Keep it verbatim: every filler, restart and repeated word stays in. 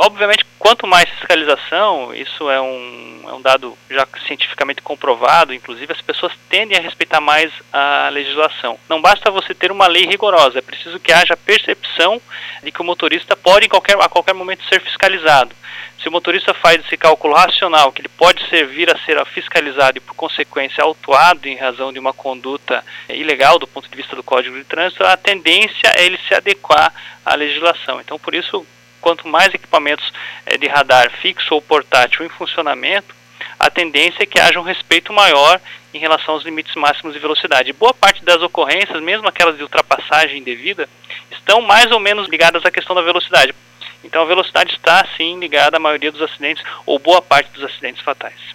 Obviamente, quanto mais fiscalização, isso é um, é um dado já cientificamente comprovado, inclusive as pessoas tendem a respeitar mais a legislação. Não basta você ter uma lei rigorosa, é preciso que haja percepção de que o motorista pode em qualquer, a qualquer momento ser fiscalizado. Se o motorista faz esse cálculo racional, que ele pode ser, vir a ser fiscalizado e, por consequência, autuado em razão de uma conduta ilegal do ponto de vista do Código de Trânsito, a tendência é ele se adequar à legislação. Então, por isso, quanto mais equipamentos de radar fixo ou portátil em funcionamento, a tendência é que haja um respeito maior em relação aos limites máximos de velocidade. Boa parte das ocorrências, mesmo aquelas de ultrapassagem indevida, estão mais ou menos ligadas à questão da velocidade. Então a velocidade está, sim, ligada à maioria dos acidentes, ou boa parte dos acidentes fatais.